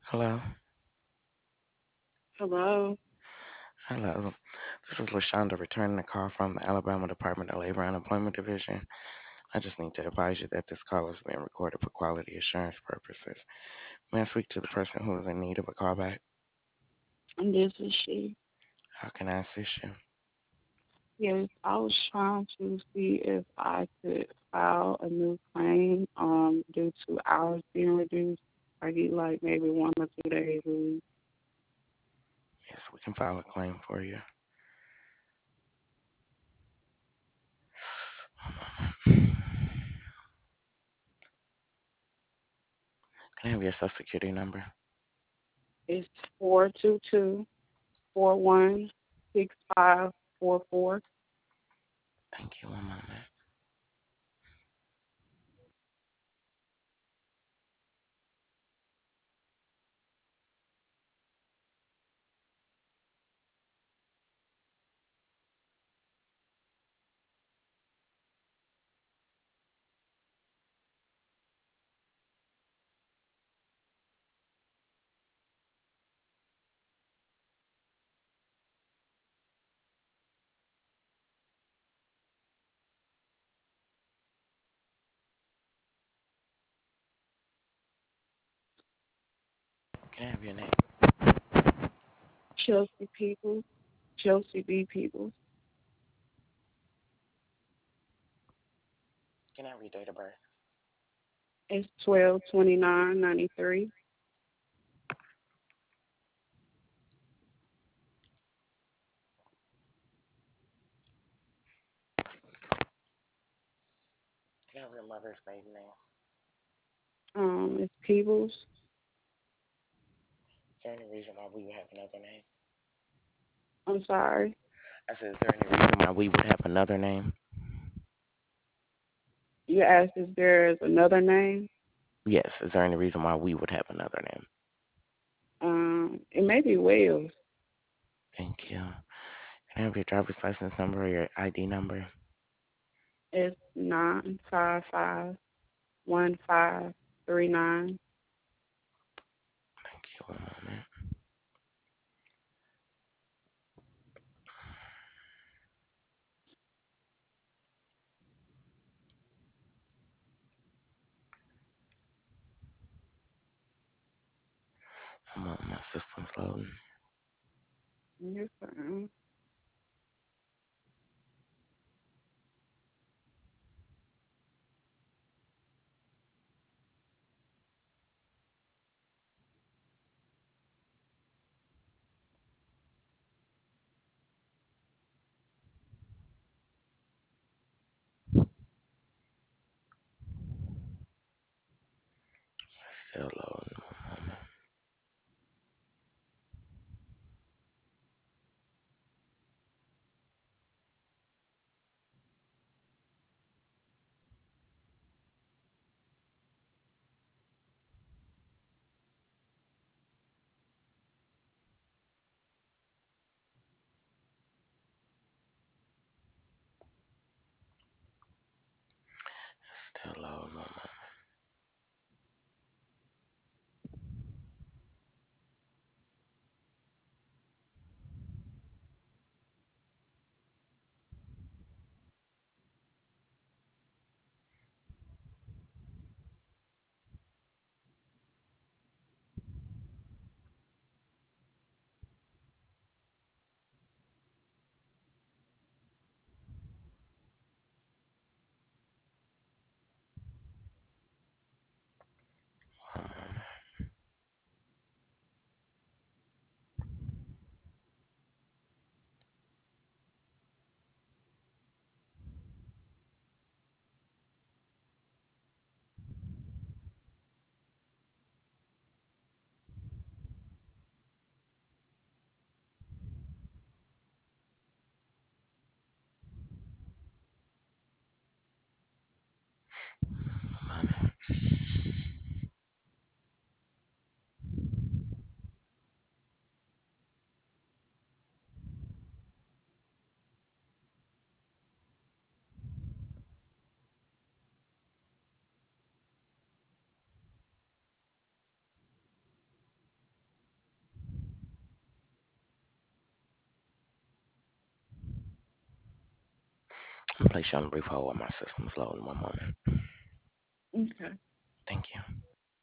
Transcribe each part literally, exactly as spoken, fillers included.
Hello. Hello. Hello. This is LaShonda returning a call from the Alabama Department of Labor and Employment Division. I just need to advise you that this call is being recorded for quality assurance purposes. May I speak to the person who is in need of a callback? This is she. How can I assist you? Yes, I was trying to see if I could file a new claim um due to hours being reduced. I get like maybe one or two days a week. Yes, we can file a claim for you. Can I have your social security number? It's four two two four one six five four four. Thank you. One moment. Can I have your name? Chelsea Peoples. Chelsea B Peoples. Can I have your date of birth? It's twelve twenty nine ninety three. Can I have your mother's maiden name? Um, it's Peoples. Is there any reason why we would have another name? I'm sorry. I said, is there any reason why we would have another name? You asked if there is another name. Yes, is there any reason why we would have another name? Um, it may be Wales. Thank you. Can I have your driver's license number or your I D number? It's nine five five one five three nine. Thank you. One moment. One moment. My system's loading. Yes, sir. Still loading. One moment. Still loading. One moment. I'm gonna place you on a brief hold while my system's loading. One moment. Okay. Thank you.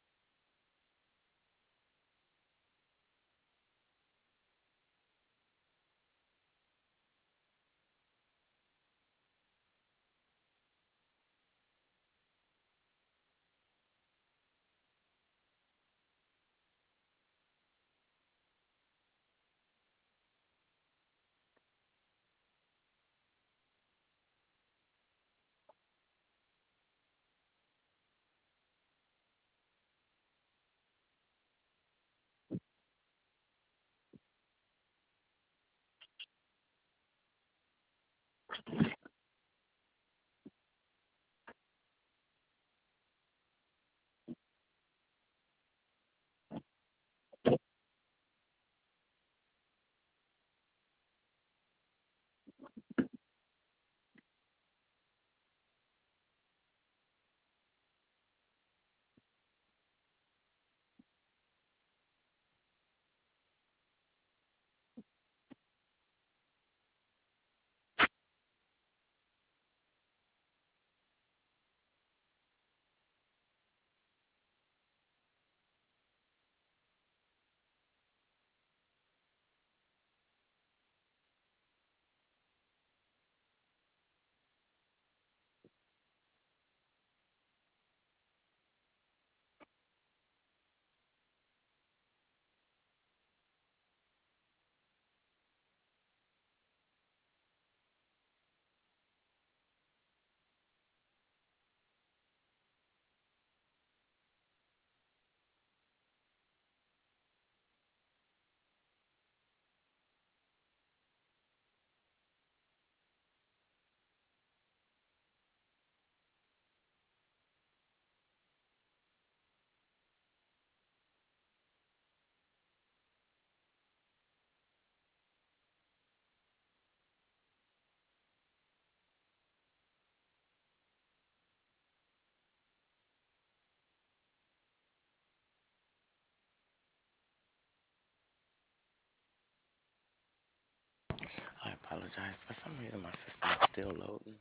I apologize. For some reason, my system is still loading.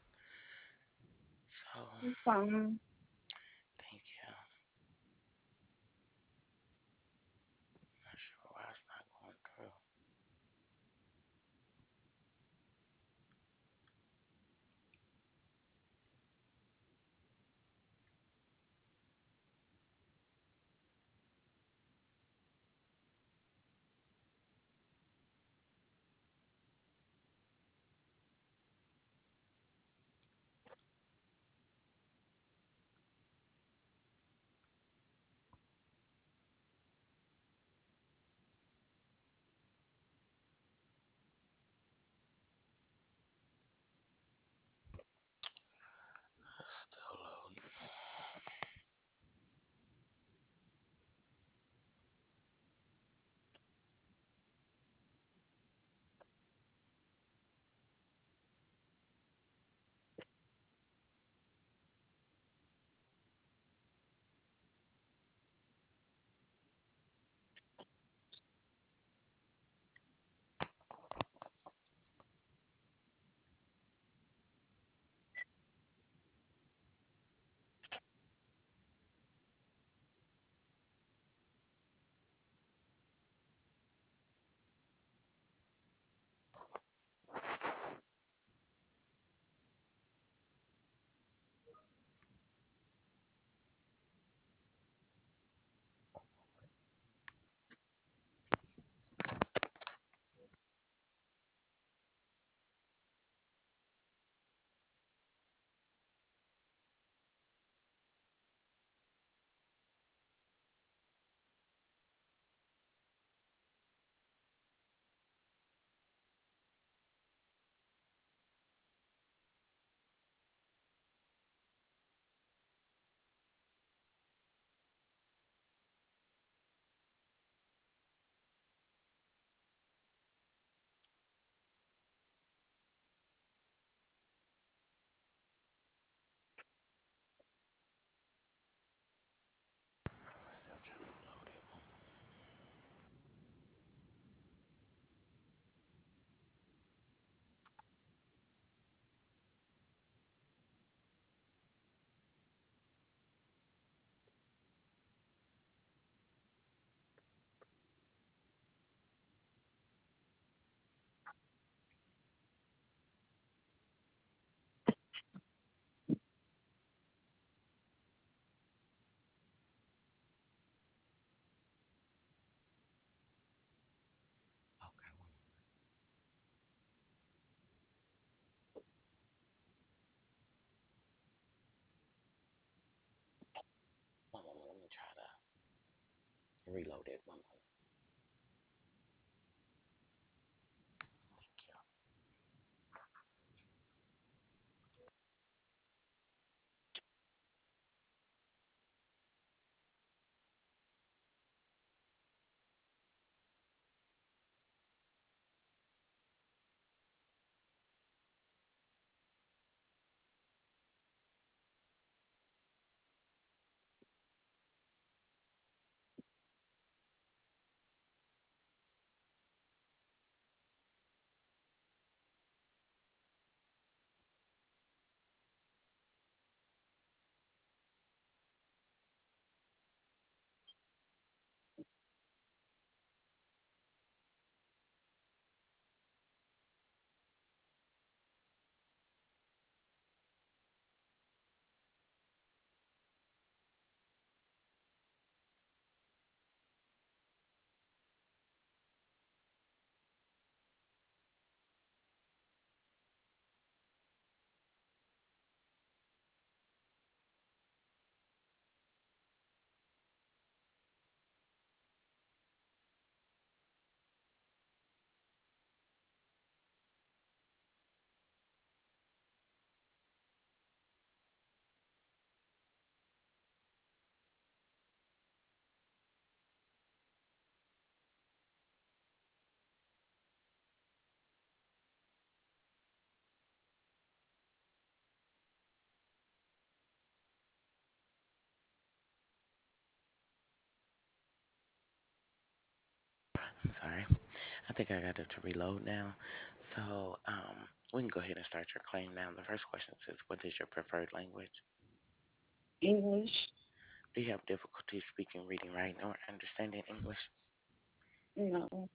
So, It's fine. thank you. Not sure why it's not going through. Reload it. One moment. Thank you. I'm sorry. I think I got it to reload now. So um, we can go ahead and start your claim now. The first question is, what is your preferred language? English? Do you have difficulty speaking, reading, writing, or understanding English? No,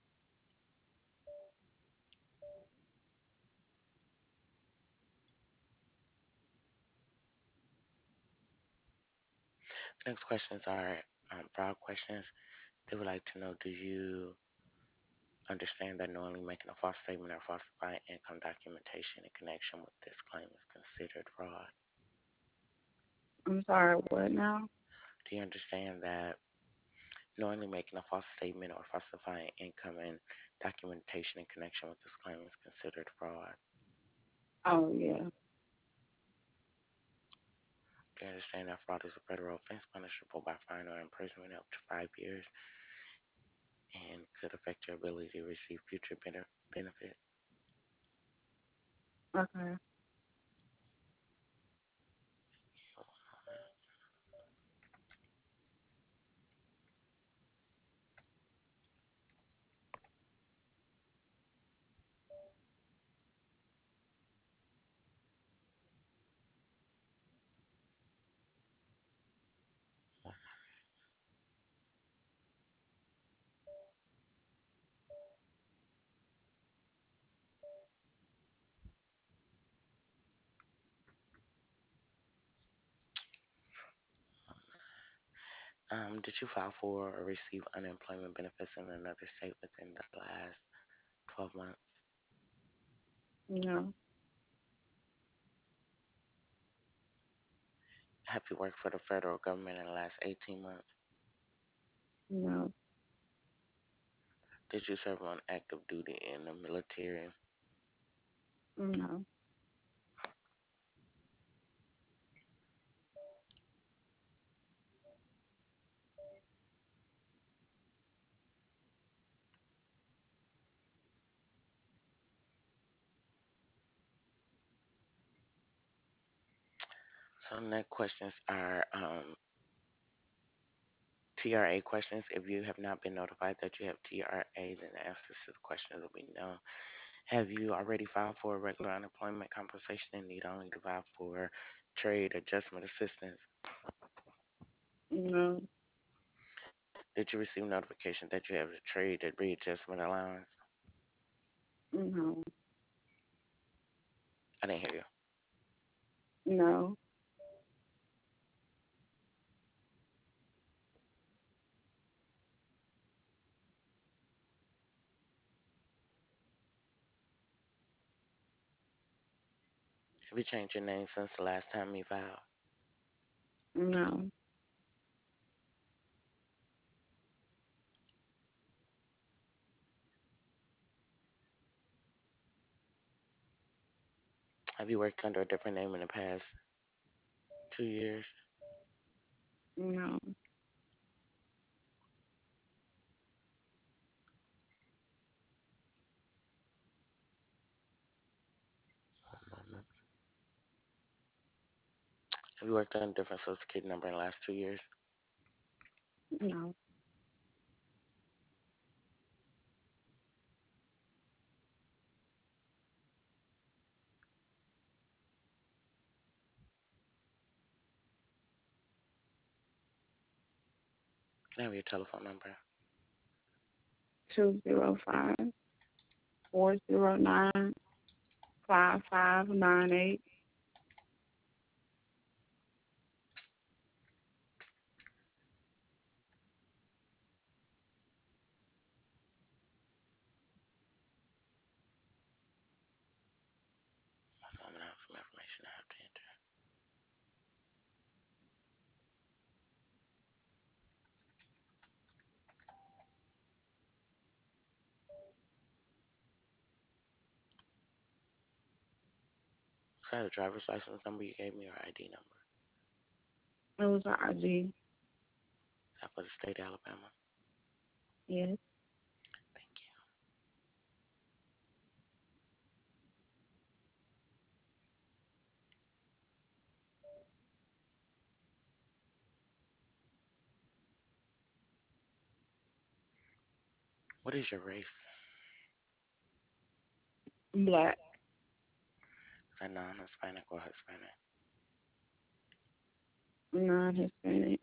Next questions are um, fraud questions. They would like to know, do you understand that knowingly making a false statement or falsifying income documentation in connection with this claim is considered fraud? I'm sorry. What now? Do you understand that knowingly making a false statement or falsifying income and documentation in connection with this claim is considered fraud? Oh yeah. Do you understand that fraud is a federal offense punishable by fine or imprisonment up to five years and could affect your ability to receive future bene- benefits? Okay. Um, did you file for or receive unemployment benefits in another state within the last twelve months? No, Have you worked for the federal government in the last eighteen months? no, Did you serve on active duty in the military? no. So next questions are um, T R A questions. If you have not been notified that you have T R A, then the answers to the questions will be no. Have you already filed for regular unemployment compensation and need only to file for trade adjustment assistance? No, Did you receive notification that you have a trade readjustment allowance? no, I didn't hear you. no, Have you changed your name since the last time you filed? no, Have you worked under a different name in the past two years? No. Have you worked on a different social security number in the last two years? No. Can I have your telephone number? Two zero five four zero nine five five nine eight. One moment, I have some information I have to enter. Is that a driver's license number you gave me or I D number? It was an I G. Is that for the state of Alabama? Yes. Thank you. What is your race? Black. Is that non-Hispanic or Hispanic? Non Hispanic.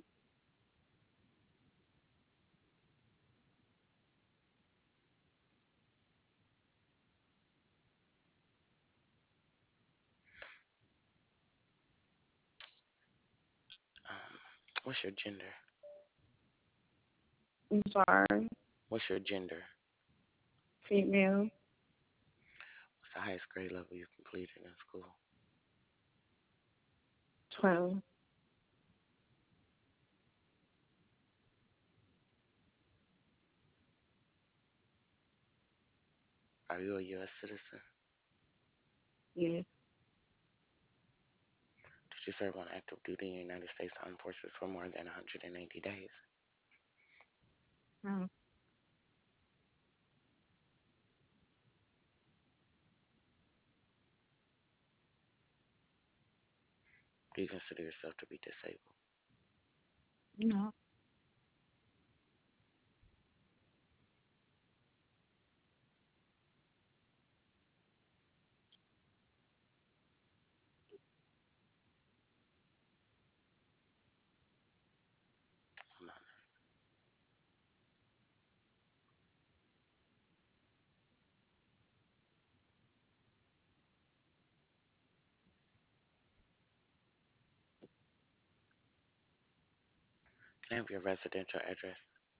Um, what's your gender? I'm sorry. What's your gender? Female. What's the highest grade level you completed in school? Twelve. Are you a U S citizen? Yes. Did you serve on active duty in the United States Armed Forces for more than one hundred eighty days? No. Do you consider yourself to be disabled? No. Hold on. Can I have your residential address?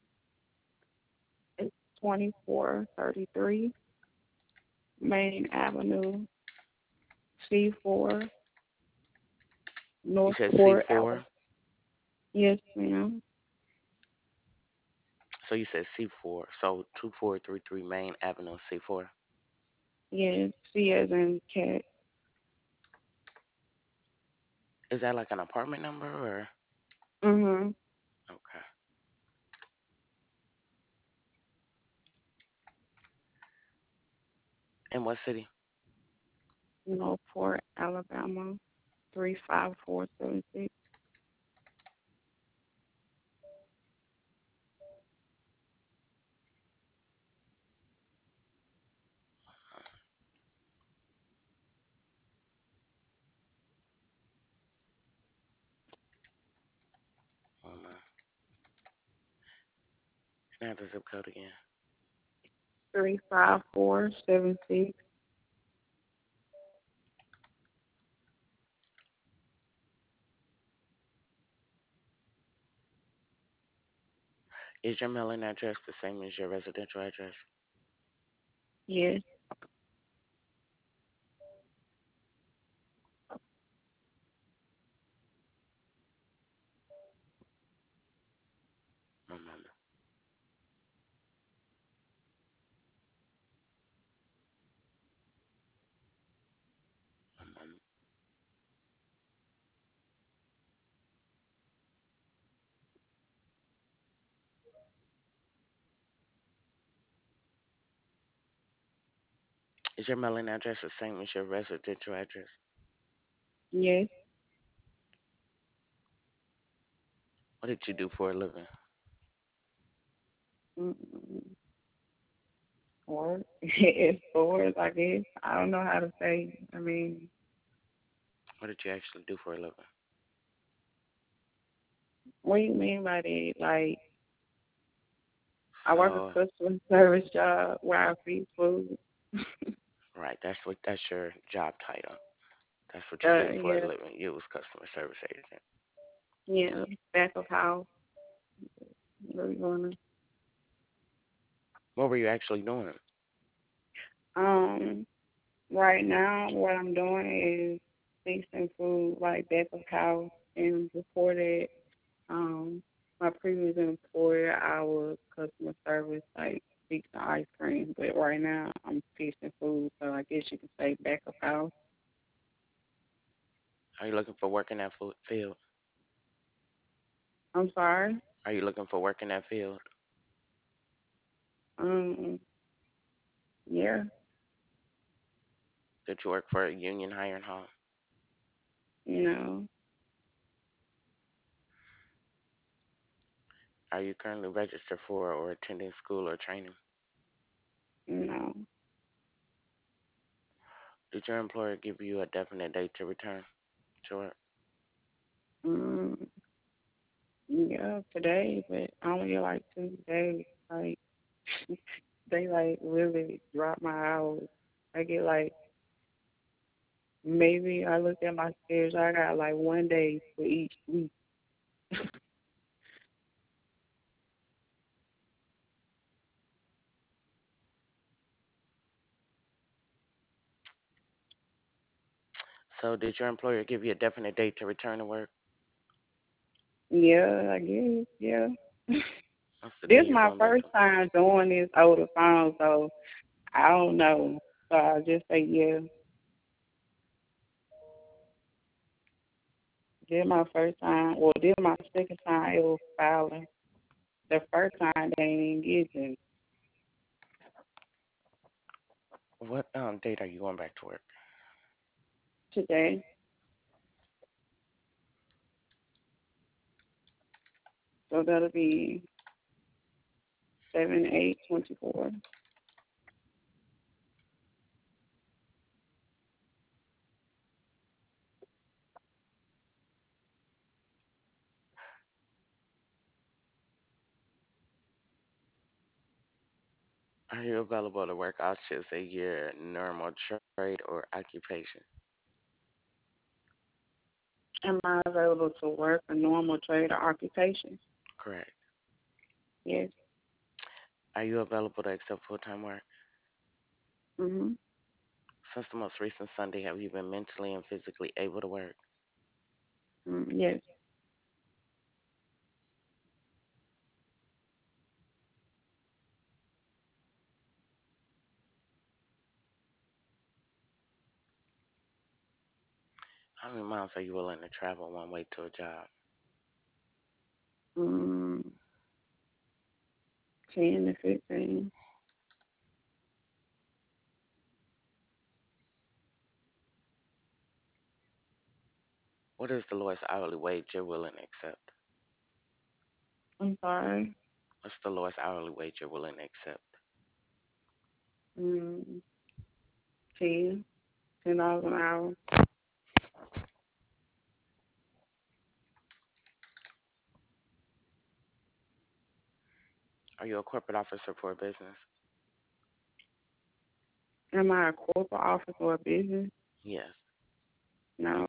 It's twenty four thirty three Main Avenue, C four, You said C Northport, four? Alabama. Yes, ma'am. So you said C four. So two four three three Main Avenue, C four. Yes, C as in cat. Is that like an apartment number or? Mhm. Okay. In what city? Northport, Alabama, three five four seven six. Hold on. Can I have the zip code again? Three five four seven six. Is your mailing address the same as your residential address? Yes. One moment. One moment. Is your mailing address the same as your residential address? Yes. What did you do for a living? Mm-mm. Or it's stores, I guess. I don't know how to say. I mean, What did you actually do for a living? what do you mean by that? Like, I work So, a customer service job where I feed food. right, that's what that's your job title. That's what you Uh, did for a yeah, living. You was customer service agent. yeah, back of house. What we gonna? What were you actually doing? Um, right now, what I'm doing is fixing food, like back of house, and before that, um, my previous employer, I was customer service, like fixing ice cream. But right now, I'm fixing food, so I guess you could say back of house. Are you looking for work in that fo- field? I'm sorry. Are you looking for work in that field? Um, yeah, Did you work for a union hiring hall? you know, Are you currently registered for or attending school or training? you know. Did your employer give you a definite date to return to work? Um, yeah, today, but I only get like two days. Like they like really drop my hours. I get like maybe I look at my schedule. I got like one day for each week. So, did your employer give you a definite date to return to work? Yeah, I guess. Yeah. What's the day This you're my going back first to? time doing this over the phone, so I don't know. So I just say yeah. This my first time. Well, this my second time ever filing. The first time they ain't getting What um date are you going back to work? today. So that'll be seven, eight, twenty four. Are you available to work all shifts at your normal trade or occupation? Am I available to work a normal trade or occupation? Correct. Yes. Are you available to accept full-time work? Mhm. Since the most recent Sunday, have you been mentally and physically able to work? Mm, yes. How many miles are you willing to travel one way to a job? Mm, ten to fifteen. What is the lowest hourly wage you're willing to accept? I'm sorry. What's the lowest hourly wage you're willing to accept? Mm, ten. Ten dollars an hour. Are you a corporate officer for a business? Am I a corporate office or a business? Yes. No.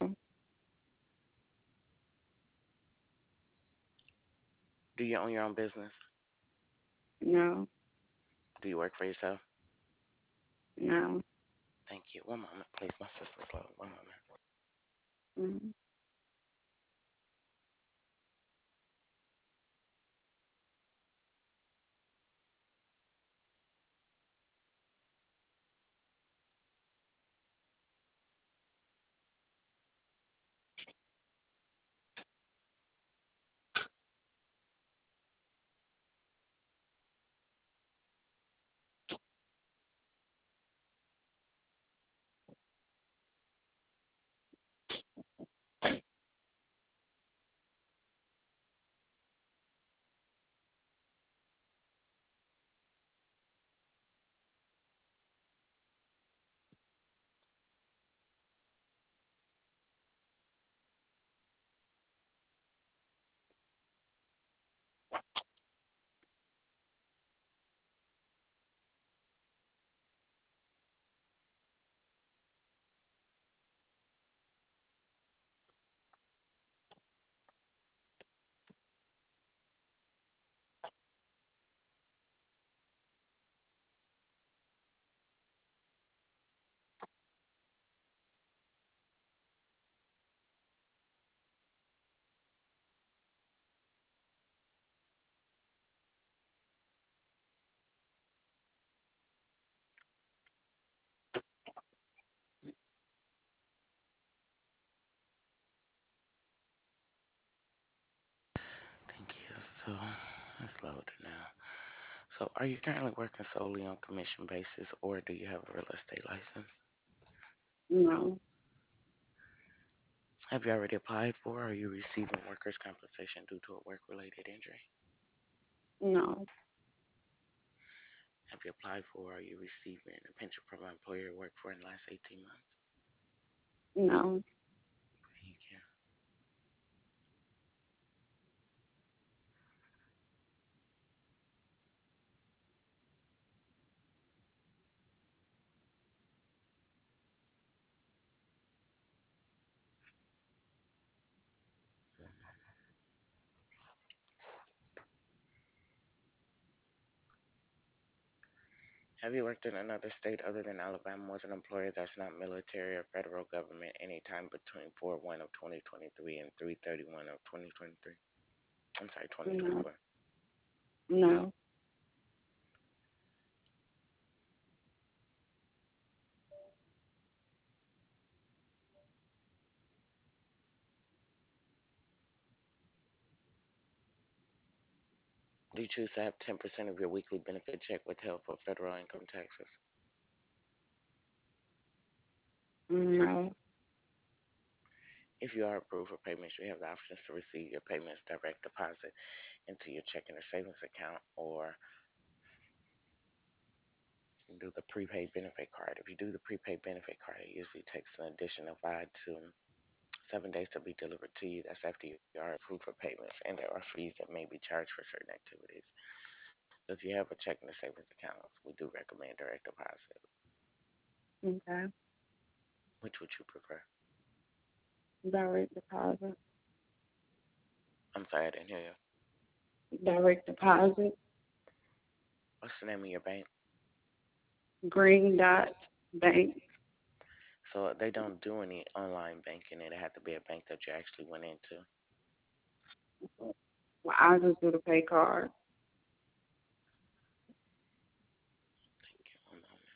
Do you own your own business? No. Do you work for yourself? No. Thank you. One moment, please. My system's low. One moment. Mm. older now. So, are you currently working solely on commission basis, or do you have a real estate license? No, Have you already applied for, or are you receiving workers' compensation due to a work-related injury? no, Have you applied for, or are you receiving a pension from an employer you worked for in the last eighteen months? no, Thank you. Have you worked in another state other than Alabama with an employer that's not military or federal government anytime between four one of twenty twenty-three and three thirty-one of twenty twenty-three? I'm sorry, no, twenty twenty-four. no, Do you choose to have ten percent of your weekly benefit check withheld for federal income taxes? no. If you are approved for payments, you have the options to receive your payments direct deposit into your checking or savings account, or you can do the prepaid benefit card. If you do the prepaid benefit card, it usually takes an additional five to seven days to be delivered to you. That's after you are approved for payments, and there are fees that may be charged for certain activities. So if you have a checking or savings account, we do recommend direct deposit. Okay. Which would you prefer? Direct deposit. I'm sorry, I didn't hear you. Direct deposit. What's the name of your bank? Green Dot Bank. So they don't do any online banking. It had to be a bank that you actually went into. Well, I just do the pay card. Thank you. One moment.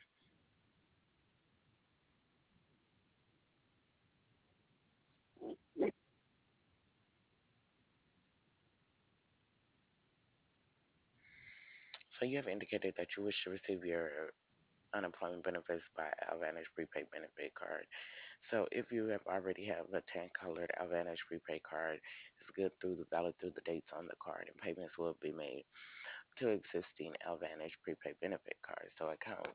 So you have indicated that you wish to receive your unemployment benefits by Advantage prepaid benefit card. So if you have already have a tan colored Advantage prepaid card, it's good through the valid through the dates on the card, and payments will be made to existing Advantage prepaid benefit cards. So account.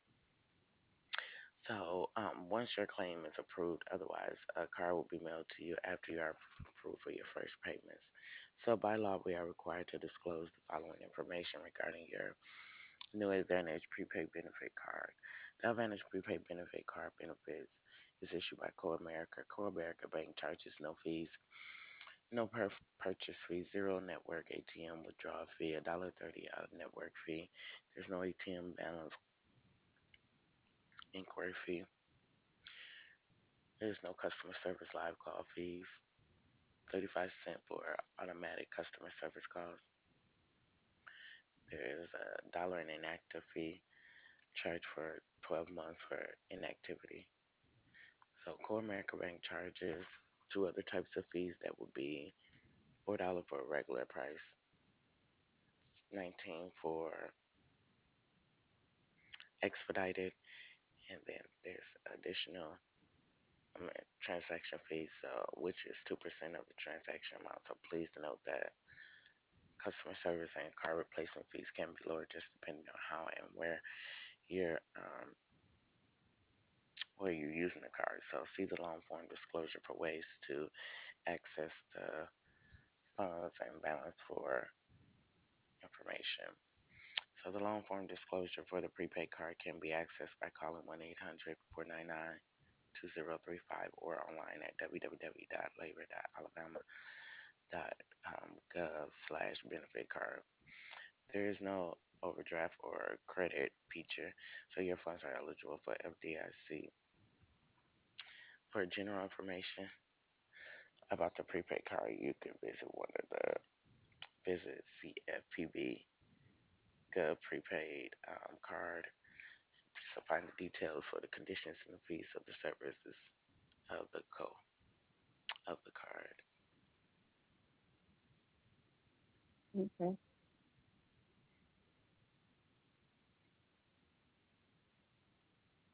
So um, once your claim is approved, otherwise a card will be mailed to you after you are approved for your first payments. So by law, we are required to disclose the following information regarding your new Advantage prepaid benefit card. The Advantage prepaid benefit card benefits is issued by CoAmerica. CoAmerica Bank charges no fees, no per- purchase fee, zero network A T M withdrawal fee, one dollar thirty out network fee. There's no A T M balance inquiry fee. There's no customer service live call fees. thirty-five cents for automatic customer service calls. There is a dollar in inactive fee charged for twelve months for inactivity. So Core America Bank charges two other types of fees that would be four dollars for a regular price, nineteen for expedited, and then there's additional um, transaction fees, so which is two percent of the transaction amount. So please note that customer service and car replacement fees can be lower just depending on how and where you're um, where you're using the card. So see the loan form disclosure for ways to access the funds and balance for information. So the loan form disclosure for the prepaid card can be accessed by calling one eight hundred four nine nine two zero three five or online at w w w dot labor dot alabama dot gov slash benefit card. There is no overdraft or credit feature, so your funds are eligible for F D I C. For general information about the prepaid card, you can visit one of the visit C F P B Gov prepaid um, card to find the details for the conditions and the fees of the services of the co of the card. Okay.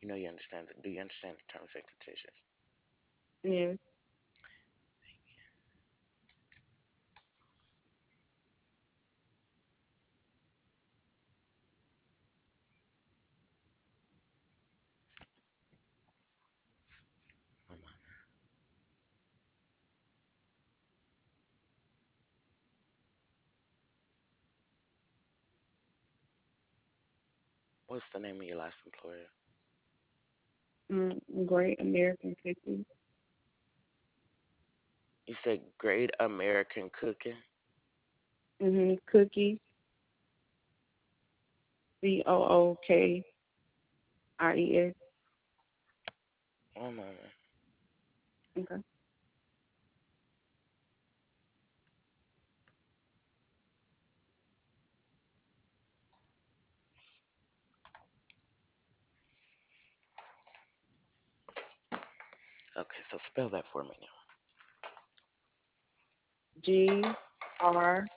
You know you understand. The, do you understand the terms and conditions? Yes. What's the name of your last employer? Mm, Great American Cookies. You said Great American Cooking. Mm-hmm. Cookies. C O O K I E S. One moment. Okay. Okay, so spell that for me now. G R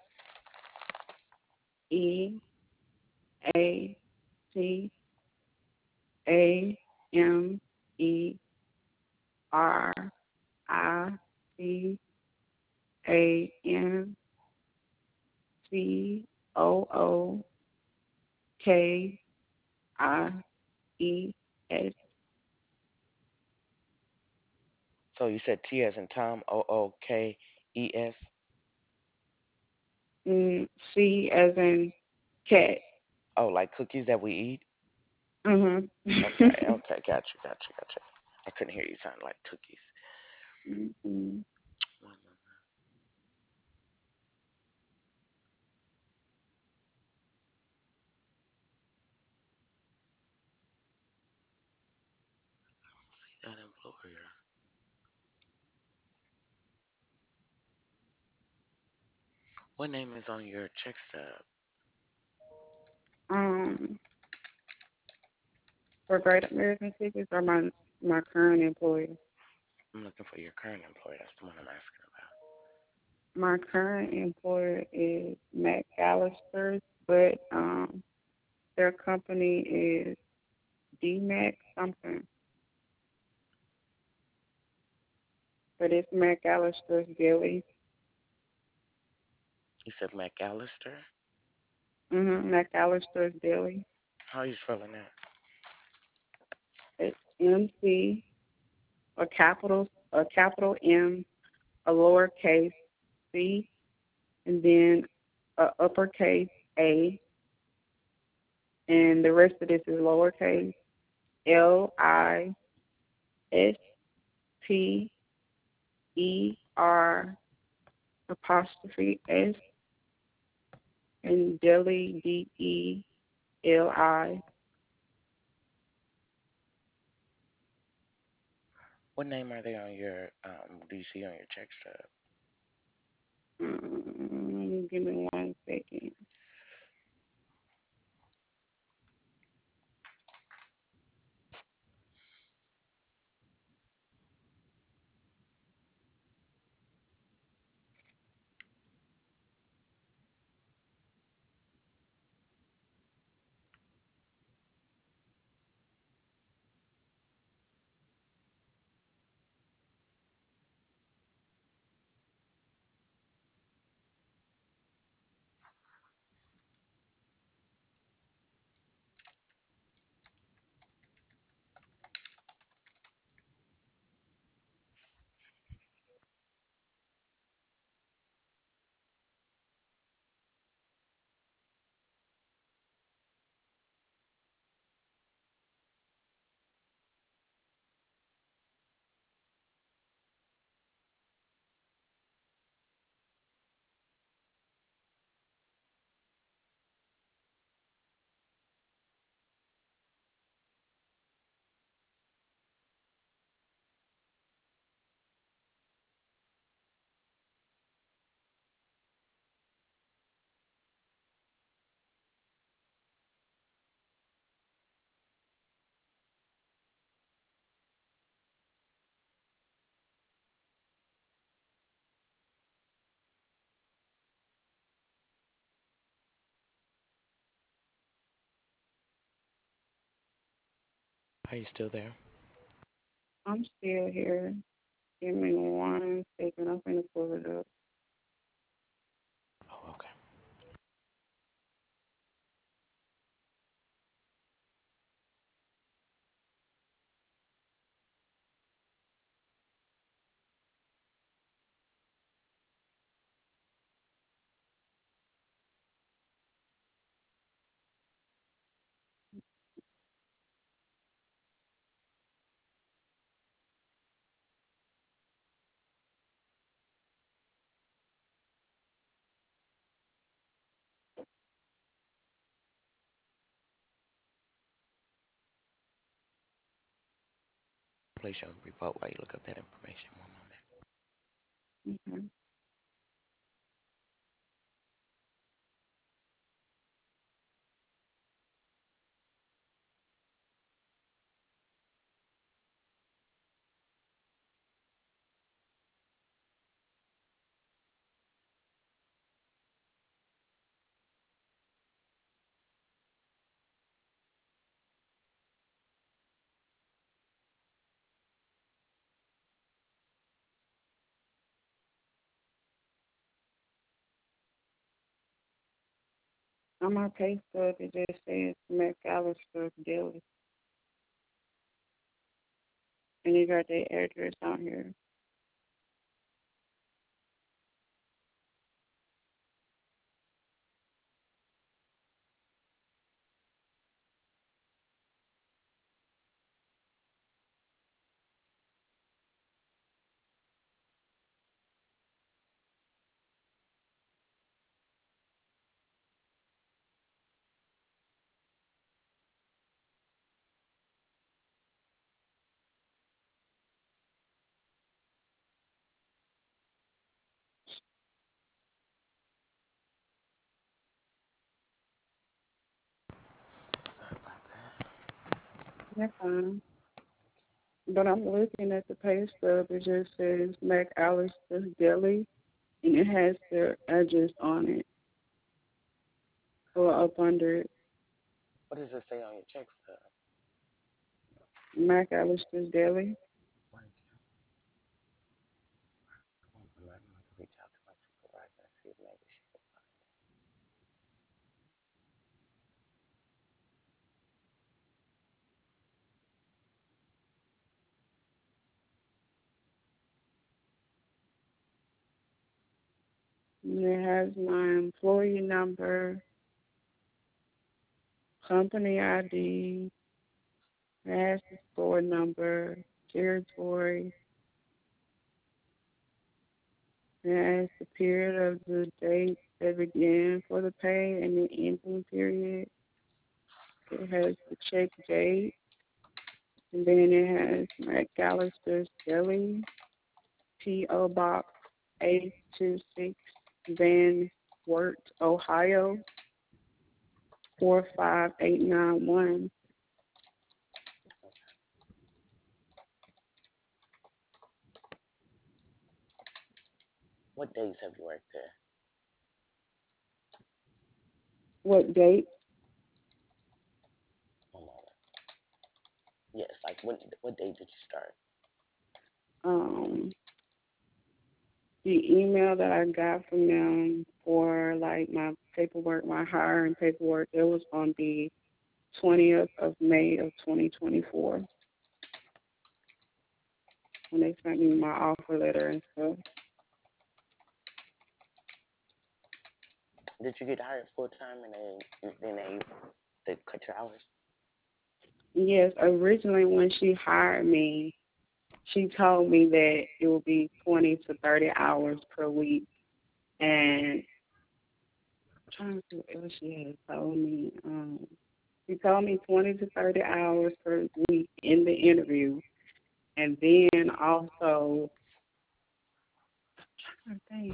E A T A M E R I C A N C O O K I E S. So you said T as in Tom, O O K E S. Mm, C as in cat. Oh, like cookies that we eat. Mhm. Okay, okay, gotcha, gotcha, gotcha. I couldn't hear you sound like cookies. Mhm. One moment. See that employer. What name is on your check stub? Um, for Great American Cookies or my my current employer. I'm looking for your current employer. That's the one I'm asking about. My current employer is McAllister's, but um, their company is D Mac something, but it's McAllister's Deli. You said McAllister. Mhm. McAllister's Deli. How are you spelling that? It's M C, a capital a capital M, a lowercase C, and then a uppercase A, and the rest of this is lowercase L I S T E R apostrophe S and Deli D E L I. What name are they on your um do you see on your check stub? Mm, give me one second. Are you still there? I'm still here. Give me one second. I'm gonna pull it up. Oh, okay. Place you on brief hold while you look up that information. One moment. Okay. On my pay stub, it just says McAllister Deli, and you got their address on here. Sorry about that. That's fine. But I'm looking at the pay stub. It just says McAllister Deli, and it has their address on it, or up under it. What does it say on your check stub? McAllister's Deli. Thank you. I'm going to reach out to my supervisor and see if maybe she can find it. And it has my employee number, company I D, it has the store number, territory, it has the period of the date that began for the pay and the ending period. It has the check date, and then it has McAllister's Deli, P O. Box eight two six, Van Wert, Ohio, four five eight nine one. What days have you worked there? What date? One moment. Yes, like what what day did you start? Um, the email that I got from them for like my paperwork, my hiring paperwork, it was on the twentieth of May of twenty twenty-four when they sent me my offer letter and stuff. Did you get hired full time and then then they they cut your hours? Yes, originally when she hired me, she told me that it would be twenty to thirty hours per week. And I'm trying to see what else she had told me. Um, she told me twenty to thirty hours per week in the interview. And then also, I think,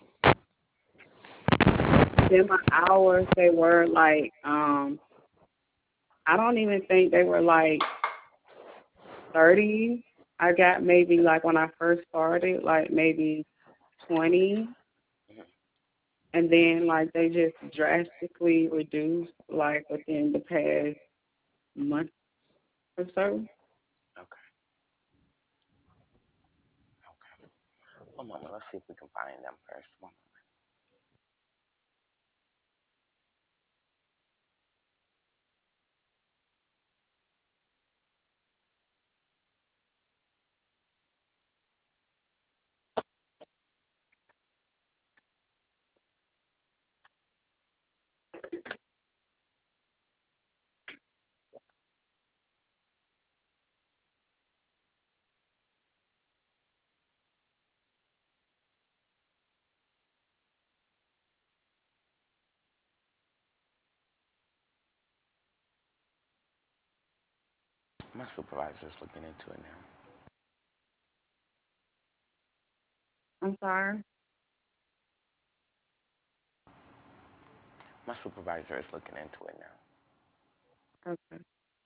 then my hours, they were like, um, I don't even think they were like thirty. I got maybe like when I first started, like maybe twenty. Mm-hmm. And then like they just drastically reduced like within the past month. Yes, sir. Okay. Okay. One moment. Let's see if we can find them first. One moment. My supervisor is looking into it now. I'm sorry. My supervisor is looking into it now. Okay.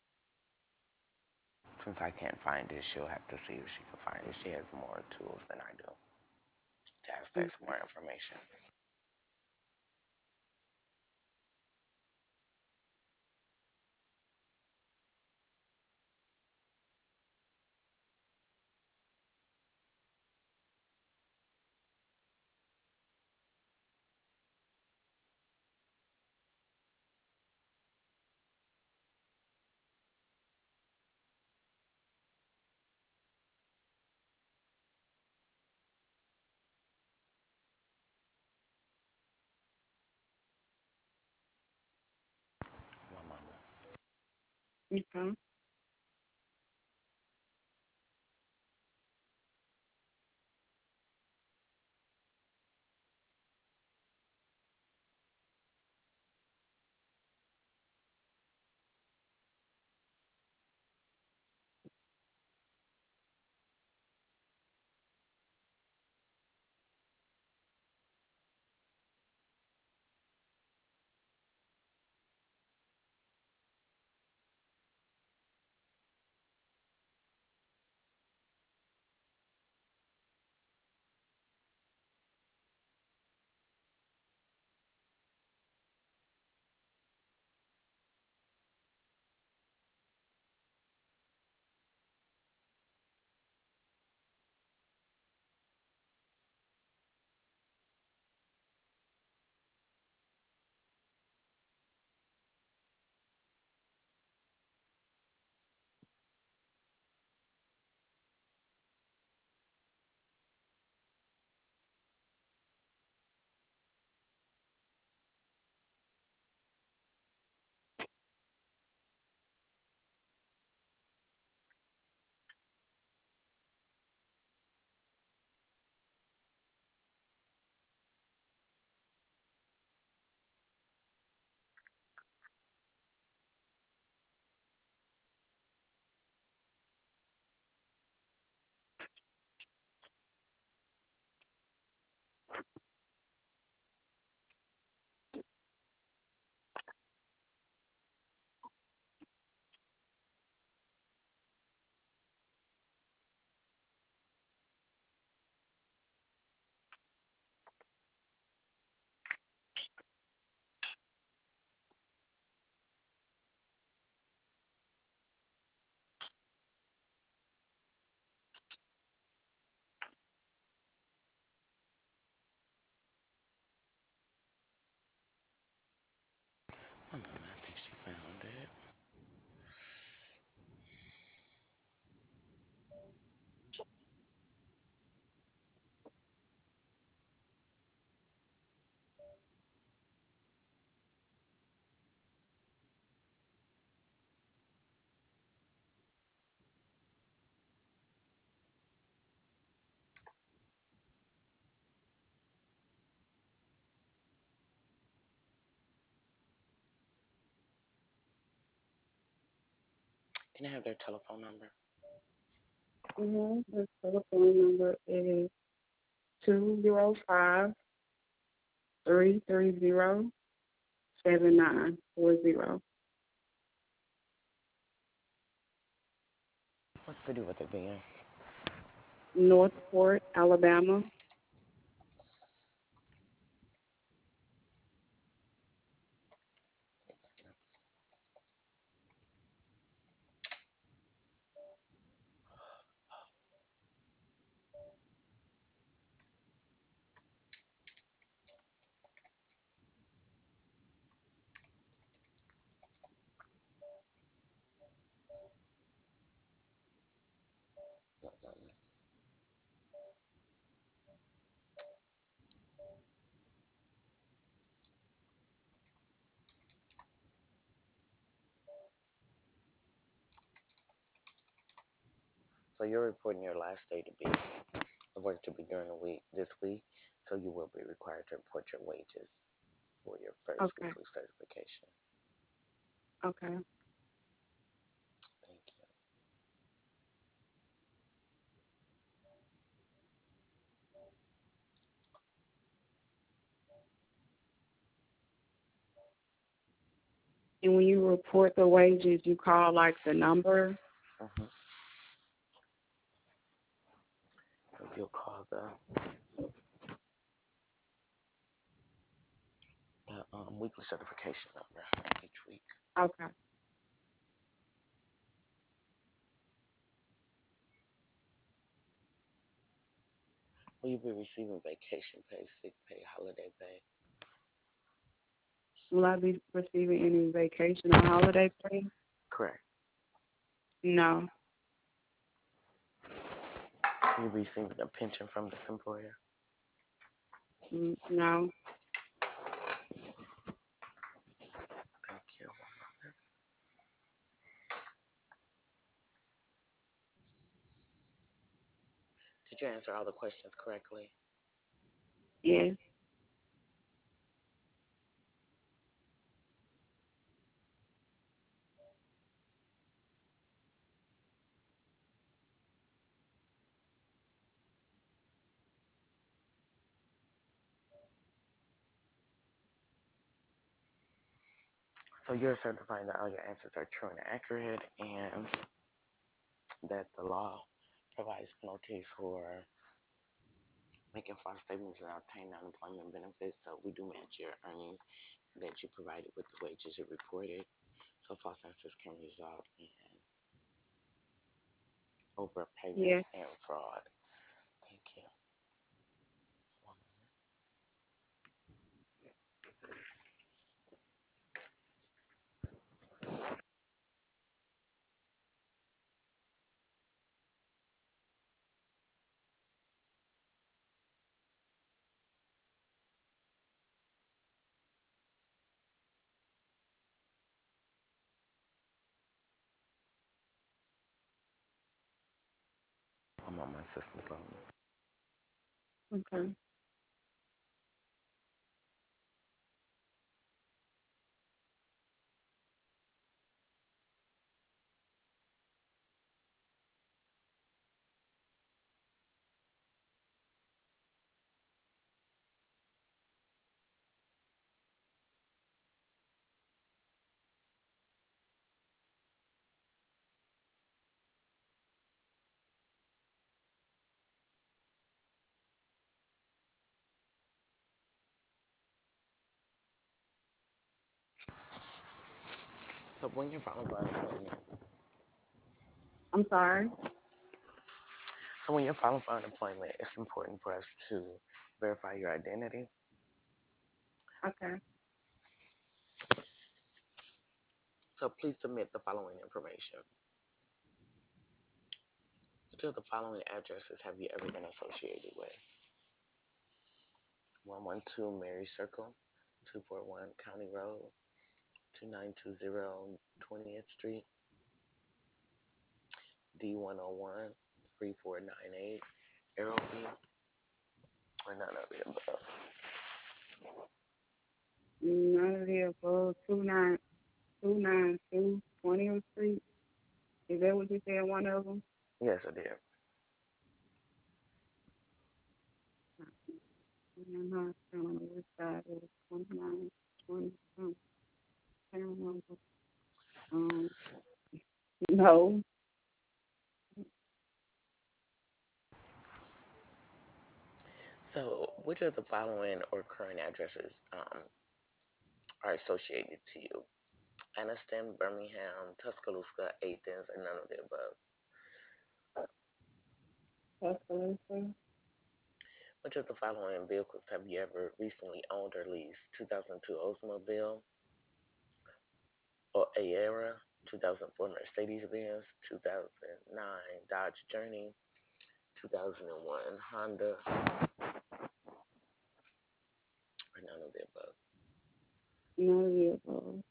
Since I can't find it, she'll have to see if she can find it. She has more tools than I do to access Okay. more information. One moment. Okay. One moment. I think she found it. Can I have their telephone number? Mm-hmm. The telephone number is two zero five three three zero seven nine four zero. What city would it be in? Northport, Alabama. So you're reporting your last day to be of work to be during the week this week. So you will be required to report your wages for your first Okay. weekly certification. Okay. Thank you. And when you report the wages, you call like the number. hmm So you'll call the, the um, weekly certification number each week. Okay. Will you be receiving vacation pay, sick pay, holiday pay? Will I be receiving any vacation or holiday pay? Correct. No. Will you be receiving a pension from this employer? Mm, no. Thank you. Did you answer all the questions correctly? Yes. So you're certifying that all your answers are true and accurate, and that the law provides penalties for making false statements and obtaining unemployment benefits. So we do match your earnings that you provided with the wages you reported. So false answers can result in overpayment Yes. and fraud. Thank you. I'm on my system phone. Okay. So when you're filing for unemployment, I'm sorry. so when you're filing for unemployment, it's important for us to verify your identity. Okay. So please submit the following information. Which of the following addresses have you ever been associated with? one one two Mary Circle, two forty-one County Road, two nine two zero twentieth Street, D one oh one three four nine eight, Arrowview, or none of the above. None of the above. Two nine two nine two twentieth Street. Is that what you said? One of them. Yes, I did. I'm not sure on which side it is. Twenty-nine, twenty. Um, I can't remember. Um, no. So, which of the following or current addresses um, are associated to you? Anniston, Birmingham, Tuscaloosa, Athens, or none of the above? Tuscaloosa. Which of the following vehicles have you ever recently owned or leased? two thousand two Oldsmobile or Aera, two thousand four Mercedes-Benz, two thousand nine Dodge Journey, two thousand one Honda, or none of the above. None of the above.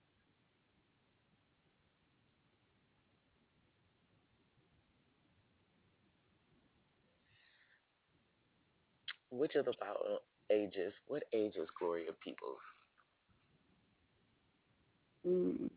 Which of the following ages, what age is Gloria Peoples? Mm,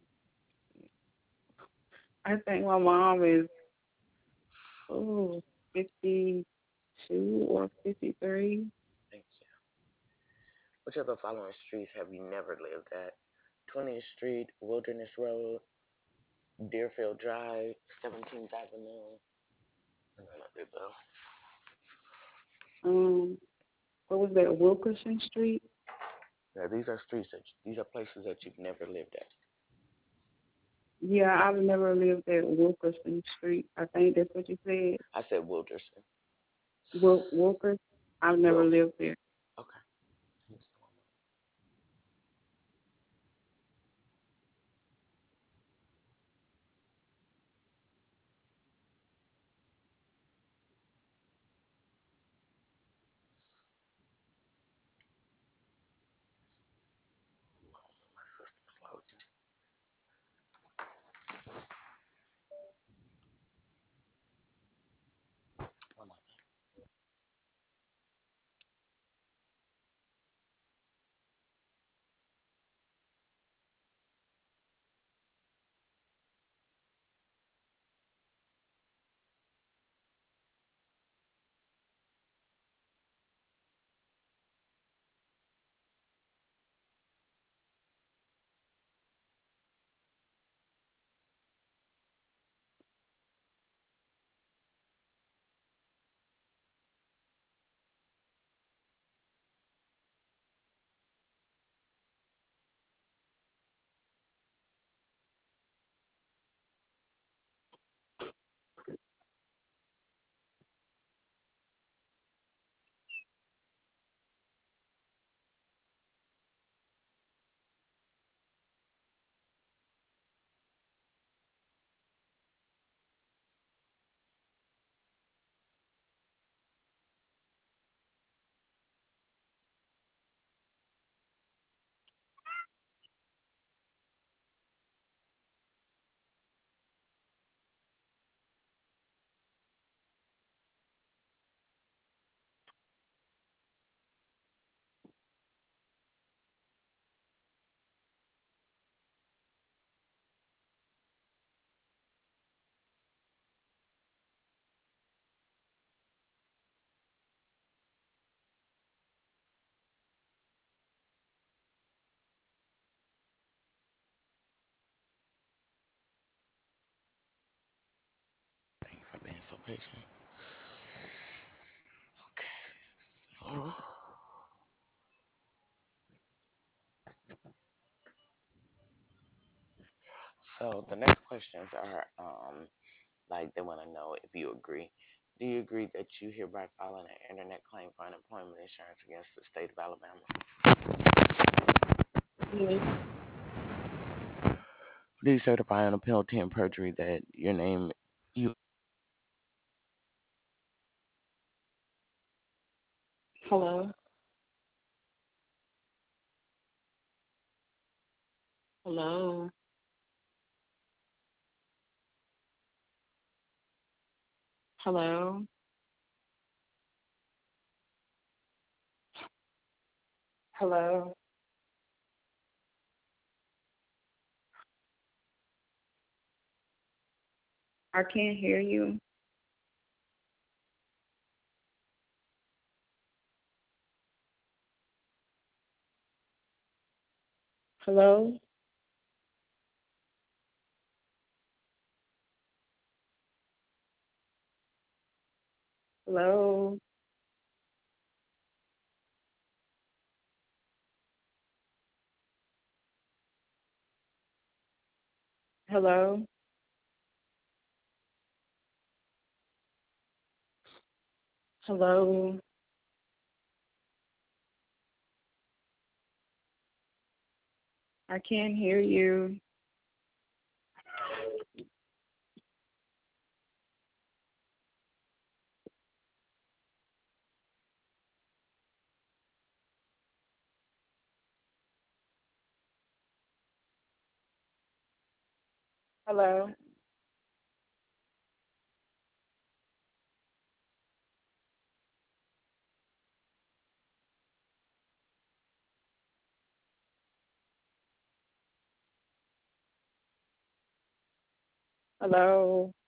I think my mom is oh fifty two or fifty three. Thank you. Which of the following streets have you never lived at? twentieth Street, Wilderness Road, Deerfield Drive, seventeenth Avenue. None of the above. Um, what was that? Wilkerson Street. Yeah, these are streets that these are places that you've never lived at. Yeah, I've never lived at Wilkerson Street. I think that's what you said. I said Wilderson. Wil- Wilker. I've never Wilson. lived there. Okay. Thank you. My sister's loading. One more thing. Thank you for being so patient. Okay. So, so the next questions are um like they want to know if you agree. Do you agree that you hereby filing an internet claim for unemployment insurance against the state of Alabama? Yes. Do you certify on a penalty and perjury that your name you Hello. Hello. Hello. Hello. I can't hear you. Hello. Hello. Hello. Hello. I can't hear you. Hello. Hello.